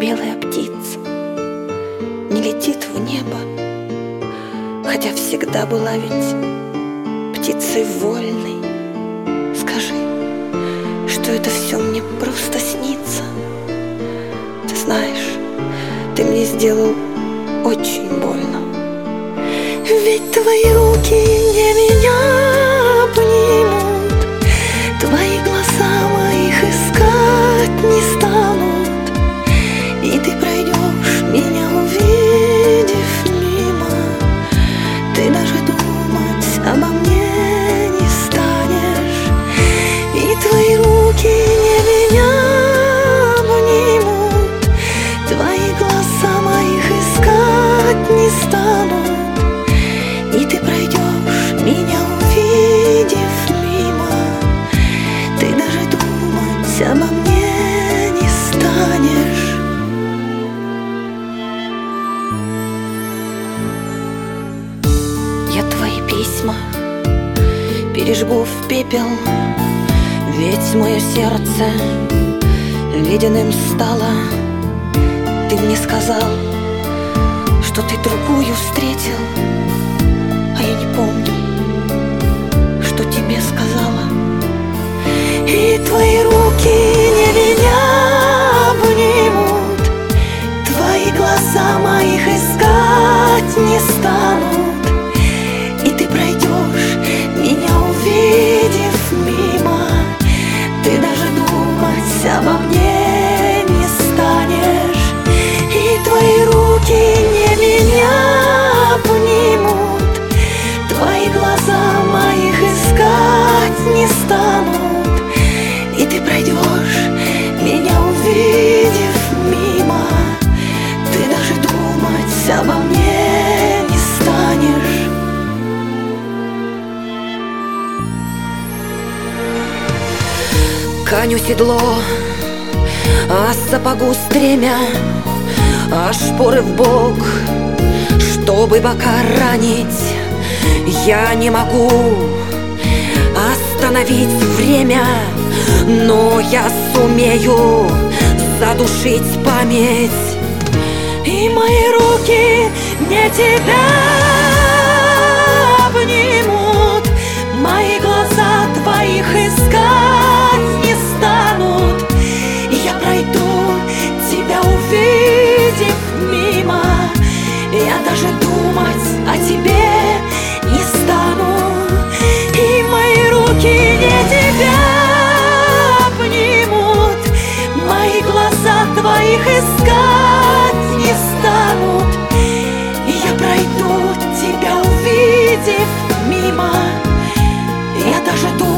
белая птица не летит в небо, хотя всегда была ведь птицей вольной. Скажи, что это все мне просто снится. Ты знаешь, ты мне сделал очень больно. Ведь твои руки не меня обнимут, твои глаза моих искать не станут, и ты пройдешь, меня увидев мимо. Ты даже думать обо мне не станешь, и твои руки не меня обнимут, твои глаза моих искать не станут, и ты пройдешь, меня увидев мимо. Ты даже думать обо мне не станешь. Я твои письма пережгу в пепел, ведь мое сердце ледяным стало. Ты мне сказал, что ты другую встретил, а я не помню, что тебе сказала. И твои руки не меня обнимут, твои глаза моих искать не станут, и ты пройдешь, меня увидев мимо. Ты даже думать обо мне не станешь, и твои руки не меня обнимут, твои глаза моих искать не станут, и ты пройдешь, меня увидев мимо. Ты даже думать обо мне не станешь. Коню седло, а сапогу стремя, а шпоры в бок, чтобы бока ранить. Я не могу остановить время, но я сумею задушить память. И мои руки не тебя обнимут, мои глаза твоих искать не станут, и я пройду, тебя увидев мимо. Я даже думать о тебе не стану, и мои руки не тебя обнимут, мои глаза твоих искать не станут, и я пройду, тебя увидев мимо. Я даже думать